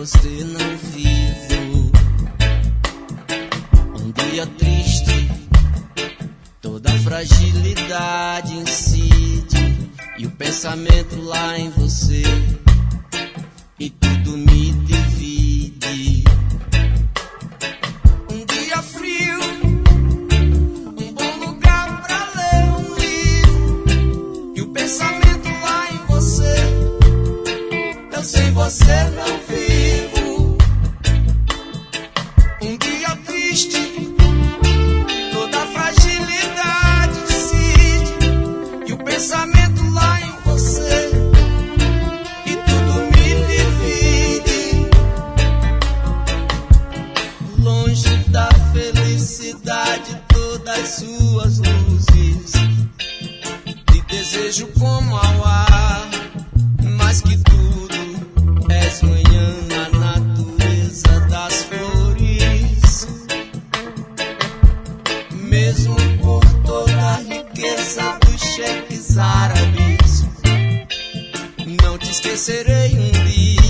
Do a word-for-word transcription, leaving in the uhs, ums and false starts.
você não vivo. Um dia triste, toda a fragilidade incide, e o pensamento lá em você, e tudo me divide. Um dia frio, um bom lugar pra ler um livro, e o pensamento lá em você, eu sem você não vivo. Um dia triste, toda a fragilidade incide, e o pensamento lá em você, e tudo me divide. Longe da felicidade, todas as suas luzes, te desejo como ao ar, mais que tudo, és manhã na natureza das flores. Mesmo por toda a riqueza dos cheques árabes, não te esquecerei um dia.